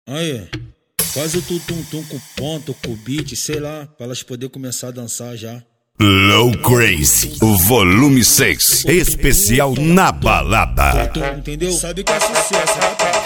Aí, faz o tum-tum-tum com ponto, com beat, sei lá, pra elas poderem começar a dançar já. Low Crazy, volume 6, especial na balada. Entendeu? Sabe que é sucesso, né, pai?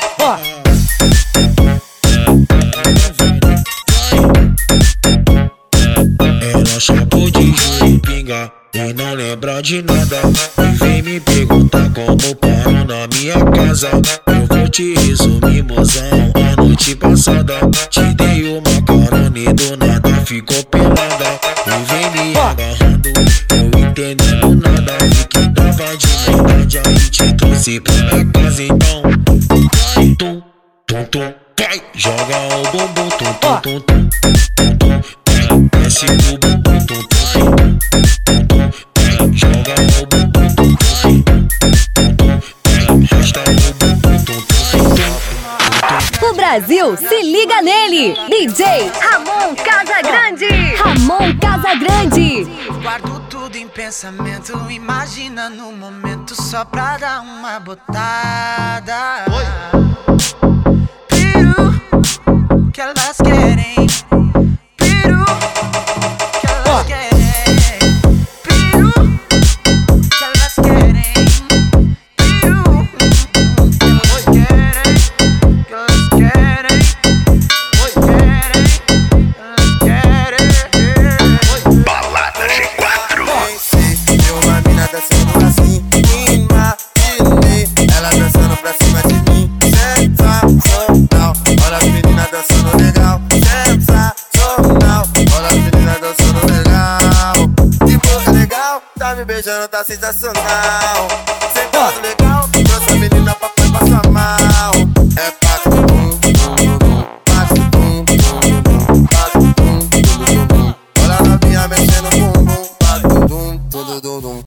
Ela chapou de pinga e não lembra de nada. E vem me perguntar como paro na minha casa. Eu vou te resumir, mozão, a noite passada te dei uma carona e do nada ficou pelada. E vem me agarrando, eu entendendo nada. Vi que tava de verdade, aí te trouxe pra minha casa. Então, tum, tum, tum, vai, joga o bumbum, tum, tum, tum, tum, tum, tum, vai, desce o bumbum, tum, tum, tum, tum, tum, vai, joga o bumbum, tum, tum, tum, tum, tum, vai, arrasta o bumbum, tum, tum, tum, tum. O Brasil se liga nele, DJ Ramon Casagrande. Ramon Casagrande. Guardo tudo em pensamento, imagina no momento só pra dar uma botada. Piru que elas querem, piru que elas querem, piru que elas querem, piru que elas querem, que elas querem, Balada G4. Vi uma mina dançando assim, imaginei ela dançando pra cima de mim. Sensacional, olha as meninas dançando legal. Sensacional, olha as meninas dançando legal. Que boca legal, tá me beijando, tá sensacional. Sentado legal, trouxe a menina pra passar mal. É pato, bum, bum, bum, pato, bum, bum, bum, pato, bum, bum, bum, bum. Olha a novinha mexendo no bumbum, pato, bum, bum, bum, bum.